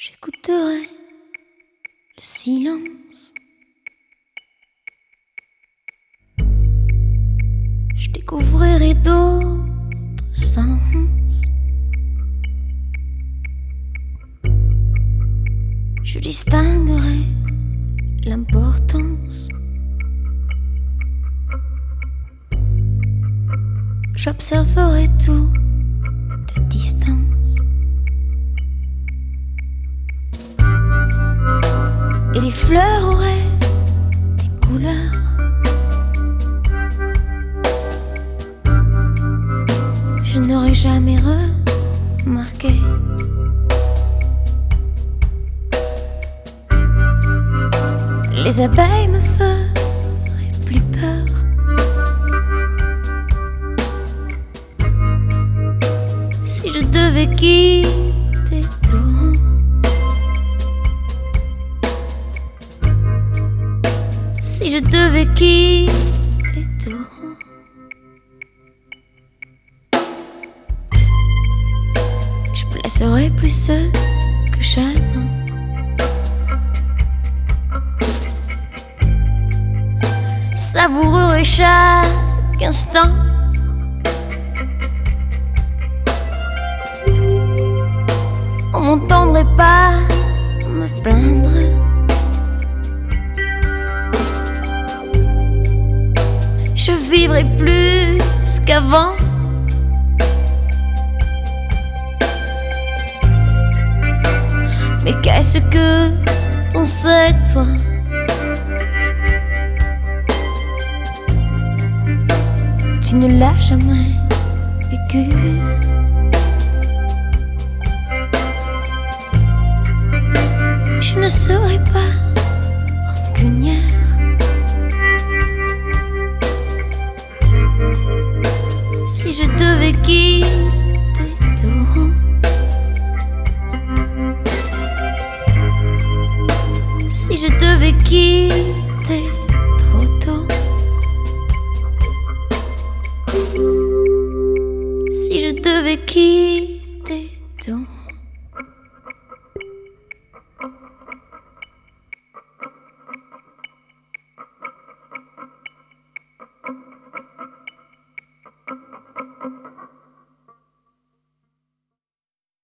J'écouterai le silence. Je découvrirai d'autres sens. Je distinguerai l'importance. J'observerai tout à distance. Et les fleurs auraient des couleurs. Je n'aurais jamais remarqué. Les abeilles me feraient plus peur. Si je devais quitter tout, si je devais quitter tout, je placerais plus ceux que j'aime. Savourerais chaque instant. On m'entendrait pas me plaindre. Je vivrais plus qu'avant. Mais qu'est-ce que t'en sais, toi? Tu ne l'as jamais vécu. Je ne serai pas rancunière. Si je devais quitter tout, si je devais quitter